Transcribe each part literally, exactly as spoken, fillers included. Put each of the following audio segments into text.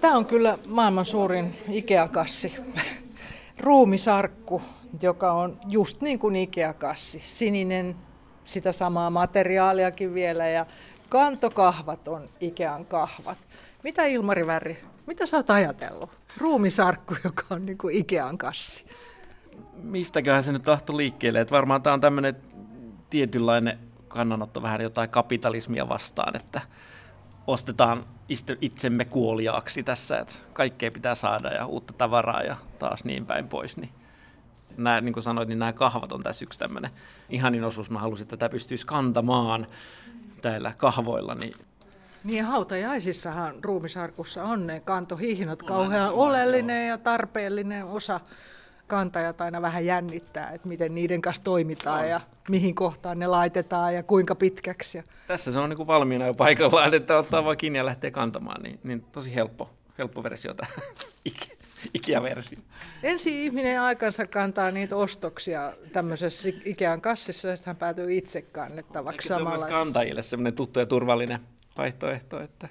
Tämä on kyllä maailman suurin Ikea-kassi. Ruumisarkku, joka on just niin kuin Ikea-kassi. Sininen, sitä samaa materiaaliakin vielä ja kantokahvat on Ikean kahvat. Mitä Ilmari Värri, mitä sä oot ajatellut? Ruumisarkku, joka on niin kuin Ikean kassi. Mistäköhän se nyt tahtoi liikkeelle? Että varmaan tämä on tämmöinen tietynlainen kannanotto vähän jotain kapitalismia vastaan, että ostetaan itsemme kuoliaaksi tässä, että kaikkea pitää saada ja uutta tavaraa ja taas niin päin pois. Niin nämä, niin kuin sanoit, niin nämä kahvat on tässä yksi tämmöinen ihanin osuus. Mä halusin, että tätä pystyisi kantamaan täällä kahvoilla. Niin Niin hautajaisissahan ruumisarkussa on ne kantohihnat, kauhean oleellinen ja tarpeellinen osa. Kantajat aina vähän jännittää, että miten niiden kanssa toimitaan ja mihin kohtaan ne laitetaan ja kuinka pitkäksi. Tässä se on niin kuin valmiina jo paikallaan, että ottaa vaan kiinni ja lähtee kantamaan, niin, niin tosi helppo, helppo versio tämä Ikea-versio. Ensin ihminen aikansa kantaa niitä ostoksia tämmöisessä Ikean kassissa ja sitten hän päätyy itse kannettavaksi samalla. Se on myös kantajille semmoinen tuttu ja turvallinen vaihtoehto. Että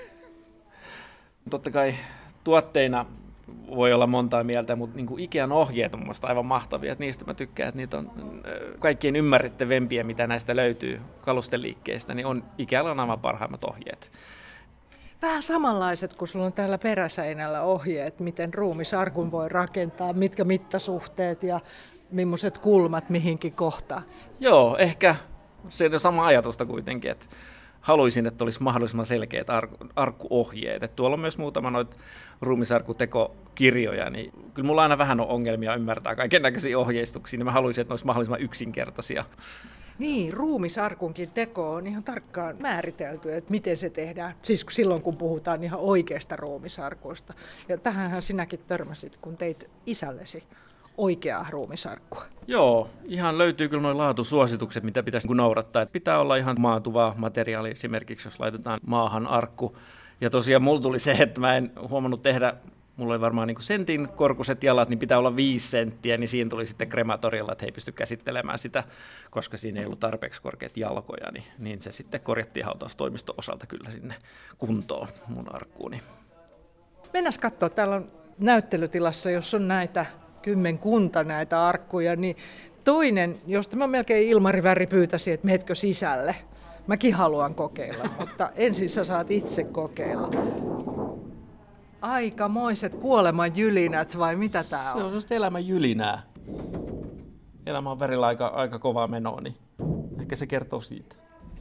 totta kai tuotteina voi olla montaa mieltä, mutta niin kuin Ikean ohjeet on mielestäni aivan mahtavia. Että niistä mä tykkään, että niitä on kaikkien ymmärrettävämpiä, mitä näistä löytyy kalusteliikkeistä, niin on Ikealla on aivan parhaimmat ohjeet. Vähän samanlaiset, kun sulla on täällä peräseinällä ohjeet, miten ruumisarkun voi rakentaa, mitkä mittasuhteet ja millaiset kulmat mihinkin kohtaan. Joo, ehkä se on sama ajatusta kuitenkin, että haluaisin, että olisi mahdollisimman selkeät ark- arkkuohjeet. Että tuolla on myös muutama noita ruumisarkkutekokirjoja, niin kyllä mulla aina vähän on ongelmia ymmärtää kaikennäköisiä ohjeistuksia, niin mä haluaisin, että ne olisi mahdollisimman yksinkertaisia. Niin, ruumisarkunkin teko on ihan tarkkaan määritelty, että miten se tehdään, siis silloin kun puhutaan ihan oikeasta ruumisarkuista. Ja tähänhän sinäkin törmäsit, kun teit isällesi oikeaa ruumisarkkua. Joo, ihan löytyy kyllä nuo laatusuositukset, mitä pitäisi noudattaa. Että pitää olla ihan maatuvaa materiaalia, esimerkiksi jos laitetaan maahan arkku. Ja tosiaan mulla tuli se, että mä en huomannut tehdä, mulla oli varmaan niin kuin sentin korkuiset jalat, niin pitää olla viisi senttiä, niin siinä tuli sitten krematorilla, että he ei pysty käsittelemään sitä, koska siinä ei ollut tarpeeksi korkeat jalkoja, niin, niin se sitten korjattiin hautaustoimiston osalta kyllä sinne kuntoon mun arkkuuni. Mennään katsoa, täällä on näyttelytilassa, jos on näitä kymmenkunta näitä arkkuja, niin toinen, josta mä melkein Ilmari Värri pyytäisin, että menetkö sisälle. Mäkin haluan kokeilla, mutta ensin sä saat itse kokeilla. Aikamoiset kuoleman jylinät vai mitä tää on? Se on sellaista elämän jylinää. Elämä on Värillä aika, aika kovaa menoa, niin ehkä se kertoo siitä.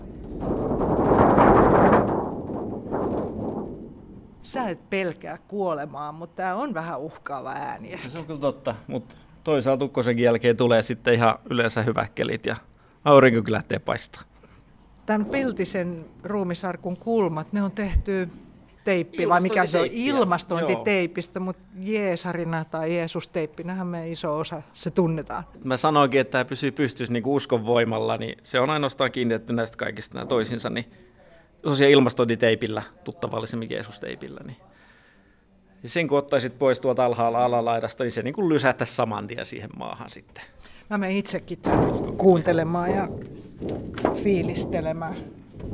Sä et pelkää kuolemaa, mutta tää on vähän uhkaava ääniä. Se on kyllä totta, mutta toisaalta ukkosenkin jälkeen tulee sitten ihan yleensä hyväkkelit ja aurinko lähtee paistaa. Tämän peltisen ruumisarkun kulmat, ne on tehty teippi, vai mikä se on? Ilmastointiteipistä, mutta Jeesarina tai Jeesus-teippinähän me iso osa se tunnetaan. Mä sanoinkin, että tämä pysyy pystyssä niin uskon voimalla, niin se on ainoastaan kiinnitetty näistä kaikista nämä toisinsa, niin tosiaan ilmastointiteipillä, tuttavallisemmin Jeesus-teipillä. Niin. Ja sen kun ottaisit pois tuolta alhaalla alalaidasta, niin se niin kuin lysähtäisi saman tien siihen maahan sitten. Mä menen itsekin täällä kuuntelemaan ja fiilistelemään.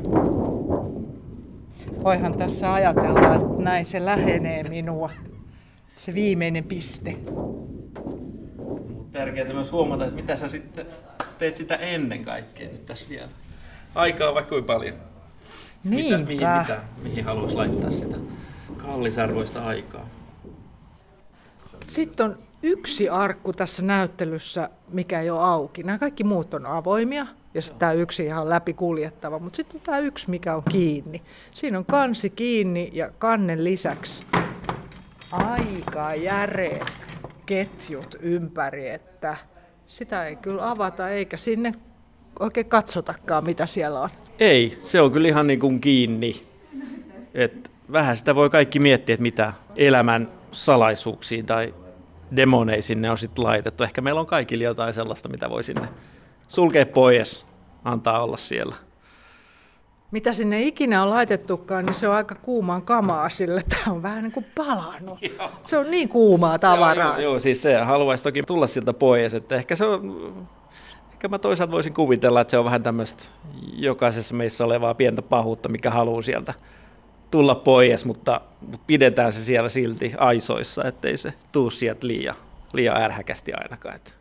Voihan tässä ajatella, että näin se lähenee minua, se viimeinen piste. Tärkeää myös huomata, että mitä sä sitten teet sitä ennen kaikkea nyt tässä vielä. Aikaa vaikka kuinka paljon. Niinpä. Mitä, mihin, mitä, mihin haluaisi laittaa sitä kallisarvoista aikaa. Sitten on yksi arkku tässä näyttelyssä, mikä ei ole auki. Nämä kaikki muut on avoimia ja sitten tämä yksi ihan läpi kuljettava, mutta sitten on tämä yksi, mikä on kiinni. Siinä on kansi kiinni ja kannen lisäksi aika järeät ketjut ympäri, että sitä ei kyllä avata eikä sinne oikein katsotakaan, mitä siellä on. Ei, se on kyllä ihan niin kuin kiinni. Et vähän sitä voi kaikki miettiä, että mitä elämän salaisuuksia tai demoneja sinne on sitten laitettu. Ehkä meillä on kaikilla jotain sellaista, mitä voi sinne sulkea pois, antaa olla siellä. Mitä sinne ikinä on laitettukaan, niin se on aika kuumaan kamaa, sillä tämä on vähän niin kuin palanut. Se on niin kuumaa tavaraa. Joo, joo, siis se haluaisi toki tulla siltä pois, että ehkä se on, ehkä mä toisaalta voisin kuvitella, että se on vähän tämmöistä jokaisessa meissä olevaa pientä pahuutta, mikä haluaa sieltä tulla pois, mutta, mutta pidetään se siellä silti aisoissa, ettei se tuu sieltä liian, liian ärhäkästi ainakaan. Että.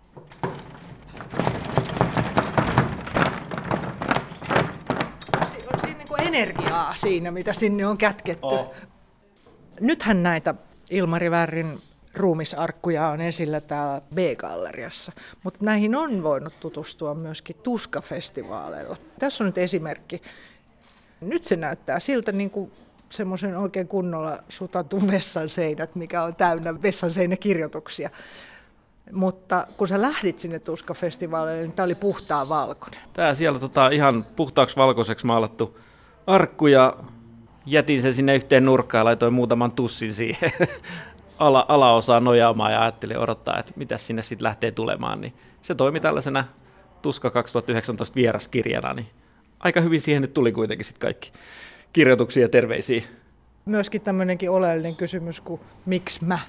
On siinä niin kuin energiaa siinä, mitä sinne on kätketty. Oh. Nythän näitä Ilmari Värrin ruumisarkkuja on esillä täällä B-galleriassa, mutta näihin on voinut tutustua myöskin Tuska-festivaaleilla. Tässä on nyt esimerkki. Nyt se näyttää siltä niin kuin semmoisen oikein kunnolla sutatun vessan seinät, mikä on täynnä vessan seinäkirjoituksia. Mutta kun sä lähdit sinne Tuska-festivaaleille, niin tämä oli puhtaan valkoinen. Tää siellä tota, ihan puhtaaksi valkoiseksi maalattu arkku ja jätin sen sinne yhteen nurkkaan ja laitoin muutaman tussin siihen ala, alaosaan nojaamaan ja ajattelin odottaa, että mitä sinne sitten lähtee tulemaan. Niin se toimi tällaisena Tuska kaksituhattayhdeksäntoista vieraskirjana, niin aika hyvin siihen nyt tuli kuitenkin sitten kaikki kirjoituksia ja terveisiä. Myöskin tämmöinenkin oleellinen kysymys kuin miksi mä?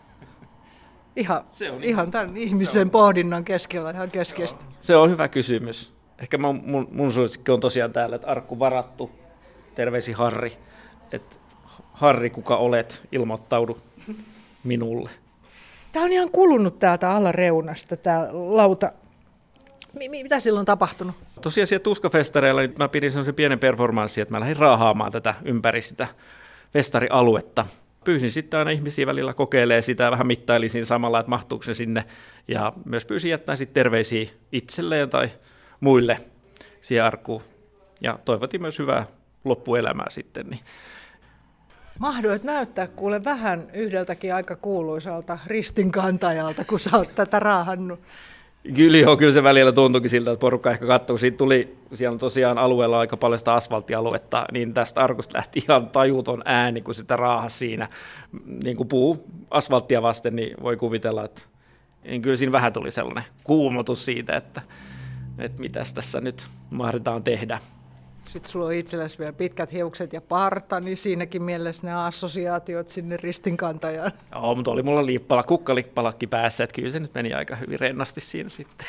Ihan, ihan tämän ihmisen pohdinnan keskellä ihan keskeistä. Se on, se on hyvä kysymys. Ehkä mun, mun, mun suosikki on tosiaan täällä, että arkku varattu. Terveisi Harri. Että Harri, kuka olet, ilmoittaudu minulle. Tämä on ihan kulunut täältä alareunasta, tämä lauta. M- mitä silloin on tapahtunut? Tosiaan siellä Tuska-festareilla niin mä pidin sellaisen pienen performanssin, että mä lähdin raahaamaan tätä ympäri sitä festarialuetta. Pyysin sitten aina ihmisiä välillä kokeilemaan sitä, vähän mittailin siinä samalla, että mahtuuko se sinne. Ja myös pyysin jättämään sitten terveisiä itselleen tai muille siihen arkkuun. Ja toivotin myös hyvää loppuelämää sitten. Niin. Mahdoit näyttää kuule vähän yhdeltäkin aika kuuluisalta ristinkantajalta, kun sä oot tätä raahannut. Kyllä joo, kyllä se välillä tuntuikin siltä, että porukka ehkä katsoo. Siitä tuli, siellä on tosiaan alueella aika paljon sitä asfalttialuetta, niin tästä arkusta lähti ihan tajuton ääni, kun sitä raahasi siinä. Niin kuin puu asfalttia vasten, niin voi kuvitella, että niin kyllä siinä vähän tuli sellainen kuumotus siitä, että, että mitäs tässä nyt mahdetaan tehdä. Sitten sulla on itselläsi vielä pitkät hiukset ja parta, niin siinäkin mielessä ne assosiaatiot sinne ristinkantajaan. Joo, mutta oli mulla liippala, kukkalippalakki päässä, että kyllä se nyt meni aika hyvin rennosti siinä sitten.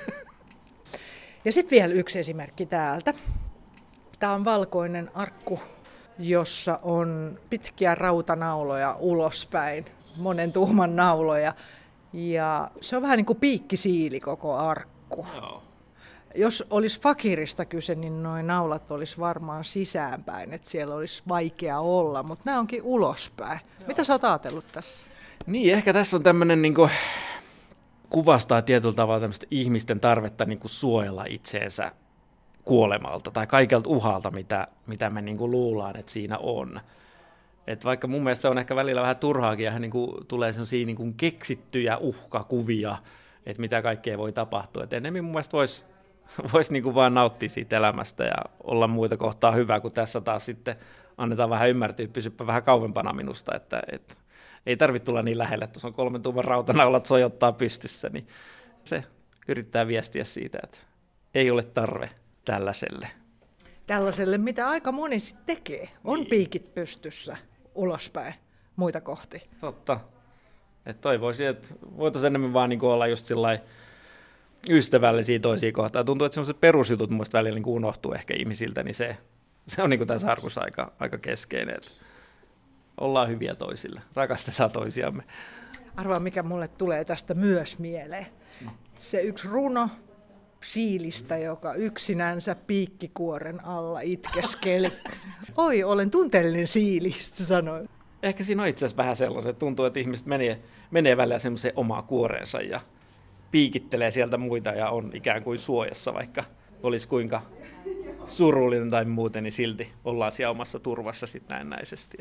Ja sitten vielä yksi esimerkki täältä. Tämä on valkoinen arkku, jossa on pitkiä rautanauloja ulospäin, monen tuhman nauloja. Ja se on vähän niin kuin piikkisiili koko arkku. Joo. Jos olisi fakirista kyse, niin nuo naulat olisi varmaan sisäänpäin, että siellä olisi vaikea olla, mutta nämä onkin ulospäin. Joo. Mitä sä oot ajatellut tässä? Niin, ehkä tässä on tämmöinen niin kuin, kuvastaa tietyllä tavalla tämmöistä ihmisten tarvetta niin kuin suojella itseensä kuolemalta tai kaikelta uhalta, mitä, mitä me niin kuin luullaan, että siinä on. Et vaikka mun mielestä se on ehkä välillä vähän turhaakin ja niin kuin tulee sellaisia niin kuin keksittyjä uhkakuvia, että mitä kaikkea voi tapahtua. Et enemmän mun mielestä voisi vois niin kuin vaan nauttia siitä elämästä ja olla muita kohtaa hyvä, kun tässä taas sitten annetaan vähän ymmärtyä, pysyppä vähän kauempana minusta, että, että ei tarvitse tulla niin lähelle, että tuossa on kolmen tuuman rautanaulat sojottaa pystyssä, niin se yrittää viestiä siitä, että ei ole tarve tällaiselle. Tällaiselle, mitä aika moni sitten tekee, on niin. Piikit pystyssä ulospäin muita kohti. Totta. Että toivoisin, että voitaisiin enemmän vaan niin kuin olla just sillai ystävällisiä toisia kohtaan. Tuntuu, että sellaiset perusjutut mun mielestä välillä niin kuin unohtuu ehkä ihmisiltä, niin se, se on niin kuin tässä arkussa aika, aika keskeinen, että ollaan hyviä toisille, rakastetaan toisiamme. Arvaa, mikä mulle tulee tästä myös mieleen. No. Se yksi runo siilistä, joka yksinänsä piikkikuoren alla itkeskeli. Oi, olen tunteellinen siili, sanoi. Ehkä siinä on itse asiassa vähän sellainen, että tuntuu, että ihmiset menee, menee välillä semmoiseen omaa kuoreensa ja piikittelee sieltä muita ja on ikään kuin suojassa, vaikka olisi kuinka surullinen tai muuten, niin silti ollaan siellä omassa turvassa sitten näennäisesti.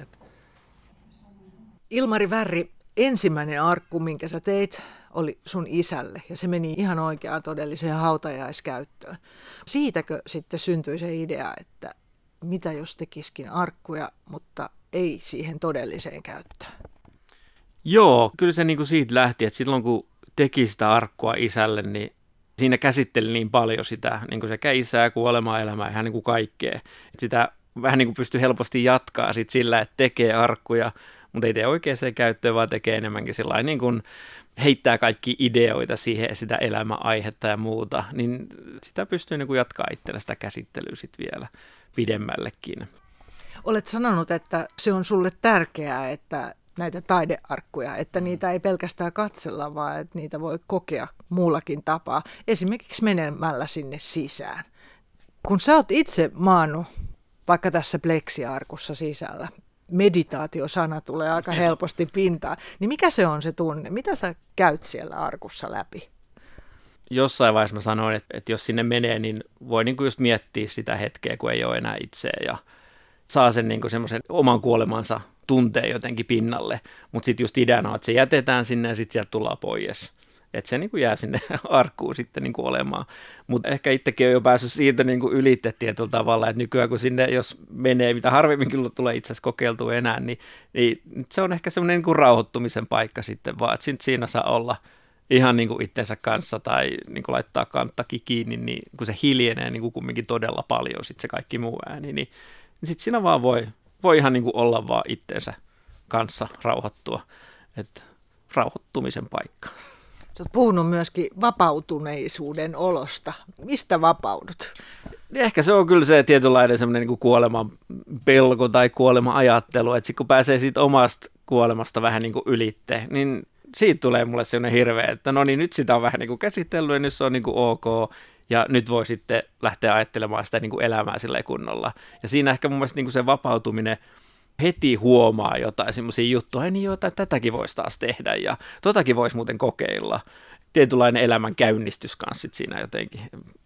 Ilmari Värri, ensimmäinen arkku, minkä sä teit, oli sun isälle ja se meni ihan oikeaan todelliseen hautajaiskäyttöön. Siitäkö sitten syntyi se idea, että mitä jos tekisikin arkkuja, mutta ei siihen todelliseen käyttöön? Joo, kyllä se niin kuin siitä lähti, että silloin kun teki sitä arkkua isälle, niin siinä käsitteli niin paljon sitä niin kuin sekä isää, kuolemaa, elämää, ihan niin kuin kaikkea. Että sitä vähän niin kuin pystyy helposti jatkaa sit sillä, että tekee arkkuja, mutta ei tee oikeaan käyttöön, vaan tekee enemmänkin sellainen niin kuin heittää kaikki ideoita siihen, sitä elämäaihetta ja muuta, niin sitä pystyy niin kuin jatkaa itsellä sitä käsittelyä sitten vielä pidemmällekin. Olet sanonut, että se on sulle tärkeää, että näitä taidearkkuja, että niitä ei pelkästään katsella, vaan että niitä voi kokea muullakin tapaa, esimerkiksi menemällä sinne sisään. Kun sä oot itse maannut vaikka tässä pleksiarkussa sisällä, meditaatiosana tulee aika helposti pintaan, niin mikä se on se tunne? Mitä sä käyt siellä arkussa läpi? Jossain vaiheessa mä sanoin, että, että jos sinne menee, niin voi niin kuin just miettiä sitä hetkeä, kun ei ole enää itseä ja saa sen niin kuin semmoisen oman kuolemansa tunteen jotenkin pinnalle. Mutta sitten just ideana on, että se jätetään sinne ja sitten sieltä tullaan pois. Että se niin kuin jää sinne arkkuun sitten niin kuin olemaan. Mutta ehkä itsekin on jo päässyt siitä niin kuin ylitse tietyllä tavalla, että nykyään kun sinne jos menee, mitä harvemmin kyllä tulee itse asiassa kokeiltua enää, niin, niin se on ehkä semmoinen niin kuin rauhoittumisen paikka sitten vaan, että siinä saa olla ihan niin kuin itsensä kanssa tai niin kuin laittaa kanttakin kiinni, niin kun se hiljenee niin kuin kumminkin todella paljon sitten se kaikki muu ääni, niin, niin sitten siinä vaan voi, voi ihan niin kuin olla vaan itsensä kanssa rauhoittua, että rauhoittumisen paikka. Sä oot puhunut myöskin vapautuneisuuden olosta. Mistä vapaudut? Ehkä se on kyllä se tietynlainen semmoinen niin kuin kuoleman pelko tai kuoleman ajattelu, että sit kun pääsee siitä omasta kuolemasta vähän niin kuin ylitte, niin siitä tulee mulle sellainen hirveä, että no niin, nyt sitä on vähän niin kuin käsitellyt ja nyt se on niin kuin ok, ja nyt voi sitten lähteä ajattelemaan sitä niin kuin elämää sillä kunnolla. Ja siinä ehkä mun mielestä niin kuin se vapautuminen heti huomaa jotain semmoisia juttuja, niin jotain, tätäkin voisi taas tehdä ja totakin voisi muuten kokeilla. Tietynlainen elämän käynnistys kanssa siinä jotenkin.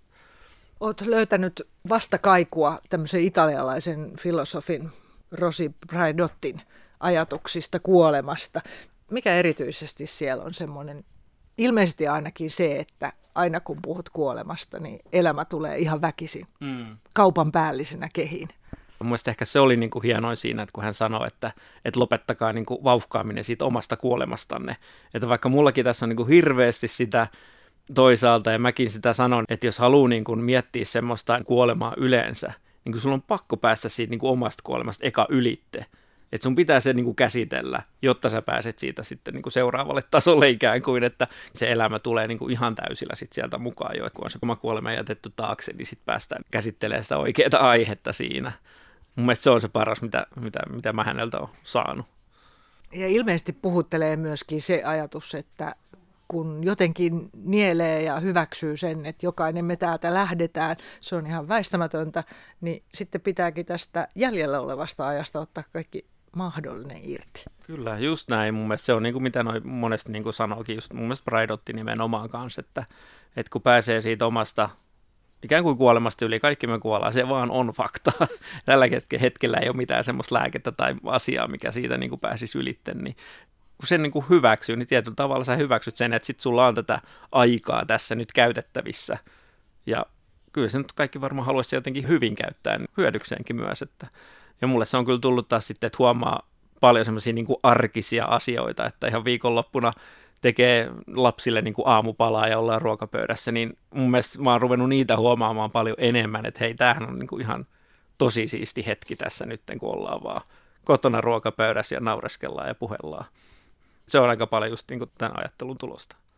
Olet löytänyt vastakaikua tämmöisen italialaisen filosofin Rosi Braidottin ajatuksista kuolemasta. Mikä erityisesti siellä on semmoinen, ilmeisesti ainakin se, että aina kun puhut kuolemasta, niin elämä tulee ihan väkisin, mm. kaupan päällisenä kehiin. Mielestäni ehkä se oli niin kuin hienoin siinä, että kun hän sanoi, että, että lopettakaa niin kuin vauhkaaminen siitä omasta kuolemastanne. Että vaikka mullakin tässä on niin kuin hirveästi sitä toisaalta, ja mäkin sitä sanon, että jos haluaa niin kuin miettiä semmoista kuolemaa yleensä, niin kuin sulla on pakko päästä siitä niin kuin omasta kuolemasta eka ylitte. Että sun pitää se niin kuin käsitellä, jotta sä pääset siitä sitten niin kuin seuraavalle tasolle ikään kuin, että se elämä tulee niin kuin ihan täysillä sit sieltä mukaan jo. Et kun on se oma kuolema jätetty taakse, niin sitten päästään käsittelemään sitä oikeaa aihetta siinä. Mun mielestä se on se paras, mitä, mitä, mitä mä häneltä olen saanut. Ja ilmeisesti puhuttelee myöskin se ajatus, että kun jotenkin nielee ja hyväksyy sen, että jokainen me täältä lähdetään, se on ihan väistämätöntä, niin sitten pitääkin tästä jäljellä olevasta ajasta ottaa kaikki mahdollinen irti. Kyllä, just näin. Mun mielestä se on niin kuin mitä noi monesti niin kuin sanoikin, just mun mielestä Braidotti nimenomaan kanssa, että, että kun pääsee siitä omasta ikään kuin kuolemasta yli, kaikki me kuollaan, se vaan on fakta. Tällä hetkellä ei ole mitään semmoista lääkettä tai asiaa, mikä siitä niin kuin pääsisi ylitten, niin kun sen niin kuin hyväksyy, niin tietyllä tavalla sä hyväksyt sen, että sit sulla on tätä aikaa tässä nyt käytettävissä. Ja kyllä se nyt kaikki varmaan haluaisi jotenkin hyvin käyttää niin hyödykseenkin myös. Että. Ja mulle se on kyllä tullut taas sitten, että huomaa paljon semmoisia niin kuin arkisia asioita, että ihan viikonloppuna tekee lapsille niin kuin aamupalaa ja ollaan ruokapöydässä, niin mun mielestä mä oon ruvennut niitä huomaamaan paljon enemmän, että hei, tämähän on niin kuin ihan tosi siisti hetki tässä nyt, kun ollaan vaan kotona ruokapöydässä ja naureskellaan ja puhellaan. Se on aika paljon just niin kuin tämän ajattelun tulosta.